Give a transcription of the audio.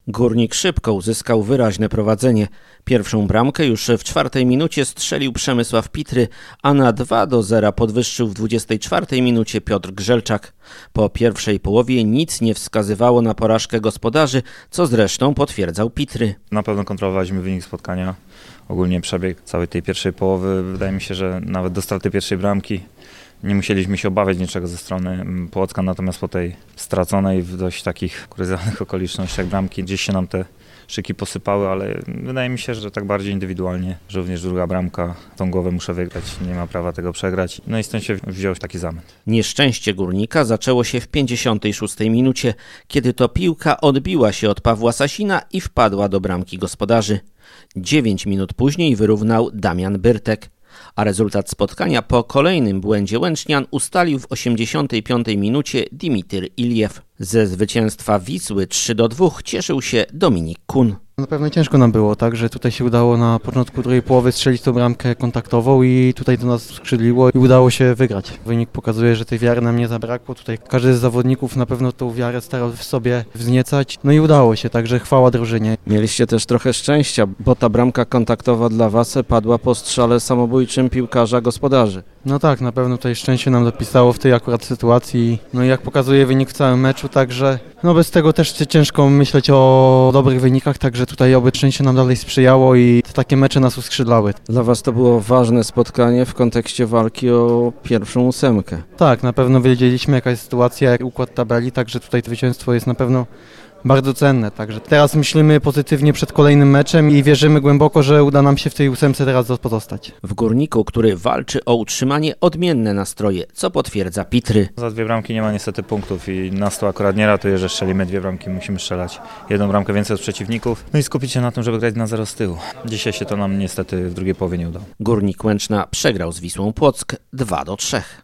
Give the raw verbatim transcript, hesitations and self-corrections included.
Górnik szybko uzyskał wyraźne prowadzenie. Pierwszą bramkę już w czwartej minucie strzelił Przemysław Pitry, a na dwa do zera podwyższył w dwudziestej czwartej minucie Piotr Grzelczak. Po pierwszej połowie nic nie wskazywało na porażkę gospodarzy, co zresztą potwierdzał Pitry. Na pewno kontrolowaliśmy wynik spotkania, ogólnie przebieg całej tej pierwszej połowy. Wydaje mi się, że nawet do straty pierwszej bramki nie musieliśmy się obawiać niczego ze strony Płocka, natomiast po tej straconej w dość takich kuriozalnych okolicznościach bramki gdzieś się nam te szyki posypały, ale wydaje mi się, że tak bardziej indywidualnie, że również druga bramka, tą głowę muszę wygrać, nie ma prawa tego przegrać. No i stąd się wziął taki zamęt. Nieszczęście Górnika zaczęło się w pięćdziesiątej szóstej minucie, kiedy to piłka odbiła się od Pawła Sasina i wpadła do bramki gospodarzy. Dziewięć minut później wyrównał Damian Byrtek, a rezultat spotkania po kolejnym błędzie Łęcznian ustalił w osiemdziesiątej piątej minucie Dimityr Iljew. Ze zwycięstwa Wisły trzy do dwóch cieszył się Dominik Kun. Na pewno ciężko nam było, tak, że tutaj się udało na początku drugiej połowy strzelić tą bramkę kontaktową i tutaj do nas skrzydliło i udało się wygrać. Wynik pokazuje, że tej wiary nam nie zabrakło. Tutaj każdy z zawodników na pewno tą wiarę starał w sobie wzniecać, no i udało się, także chwała drużynie. Mieliście też trochę szczęścia, bo ta bramka kontaktowa dla was padła po strzale samobójczym piłkarza gospodarzy. No tak, na pewno tutaj szczęście nam dopisało w tej akurat sytuacji, no i jak pokazuje wynik w całym meczu, także no bez tego też ciężko myśleć o dobrych wynikach, także tutaj oby szczęście nam dalej sprzyjało i te takie mecze nas uskrzydlały. Dla was to było ważne spotkanie w kontekście walki o pierwszą ósemkę. Tak, na pewno wiedzieliśmy jaka jest sytuacja, jak układ tabeli, także tutaj to zwycięstwo jest na pewno bardzo cenne, także teraz myślimy pozytywnie przed kolejnym meczem i wierzymy głęboko, że uda nam się w tej ósemce teraz pozostać. W Górniku, który walczy o utrzymanie, odmienne nastroje, co potwierdza Pitry. Za dwie bramki nie ma niestety punktów i nas to akurat nie ratuje, że strzelimy dwie bramki, musimy strzelać jedną bramkę więcej od przeciwników, no i skupić się na tym, żeby grać na zero z tyłu. Dzisiaj się to nam niestety w drugiej połowie nie udało. Górnik Łęczna przegrał z Wisłą Płock dwa do trzech.